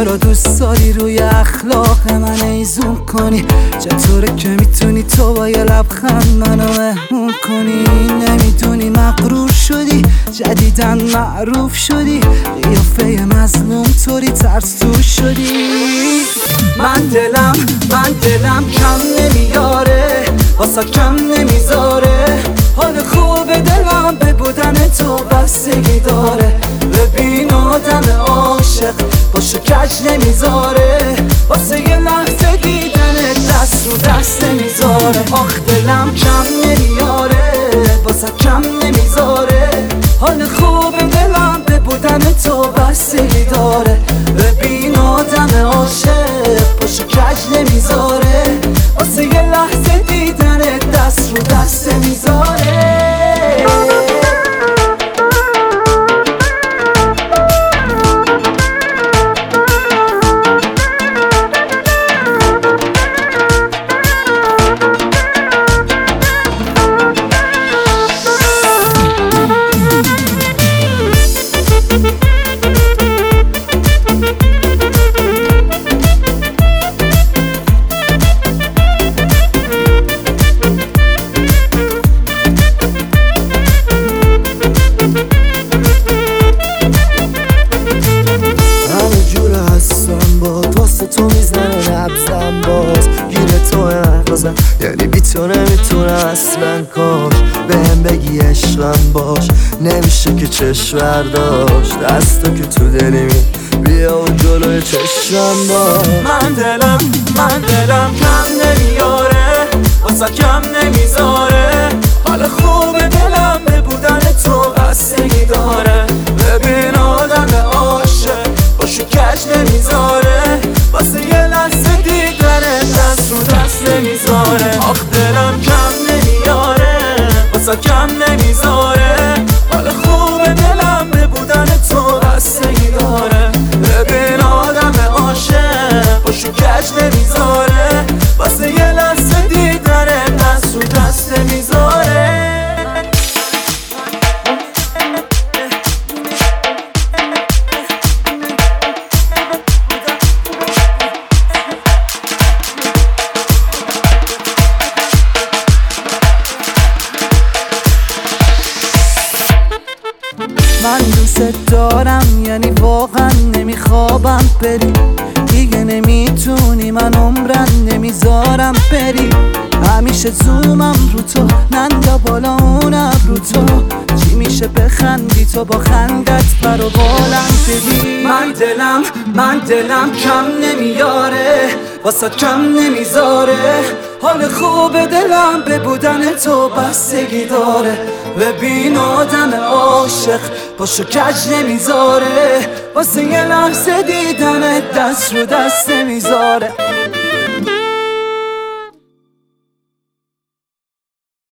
چرا دوست داری روی اخلاق من ایزون کنی؟ چطوره که میتونی تو با یه لبخند منو مهمون کنی؟ نمیدونی مغرور شدی، جدیدن معروف شدی، قیافه مظلوم طوری ترسو شدی. من دلم کم نمیاره، واسه کم نمیذاره، حال خوب دلم به بودن تو بستگی داره. ببین آدم عاشق باشو کج نمیذاره، واسه یه لحظه دیدن دست رو دست نمیذاره. آخ دلم کم نمیاره، واسه کم نمیذاره، حال خوب دلم به بودن تو بستگی داره. ببین آدم عاشق باشو کج نمیذاره، واسه یه لحظه دیدن دست رو دست نمیذاره. تو میزنه نبزم باز گیره تو نقضم، یعنی بی تو نمیتونه اصلا. کاش بهم بگی عشقم باش، نمیشه که چشم برداشت دستو که تو دلی بیا و جلوی چشمم باش. من دلم کم نمیاره، واسه کم نمیذاره، حال خوب دلم به بودن تو بستگی داره. ببین آدم عاشق باشو کج نمیذاره، واسه یه لحظه دیدن دست رو دست نمیذاره. آخ دلم کم نمیاره، واسه کم نمیذاره، حال خوب دلم به بودن تو بستگی داره. ببین آدم عاشق باشو کج نمیذاره، واسه یه لحظه دیدن دست رو دست نمیذاره. من دوست دارم، یعنی واقعا نمیخوابم بری، دیگه نمیتونی من عمرن نمیذارم بری. همیشه زومم رو تو، نندا بالا اونم رو تو، چی میشه بخندی تو با خندت برو بالم بدی. من دلم کم نمیاره، واسه کم نمیذاره، حال خوب دلم به بودن تو بستگی داره. ببین آدم عاشق باشو کج نمیذاره، واسه یه لحظه دیدن دست رو دست نمیذاره.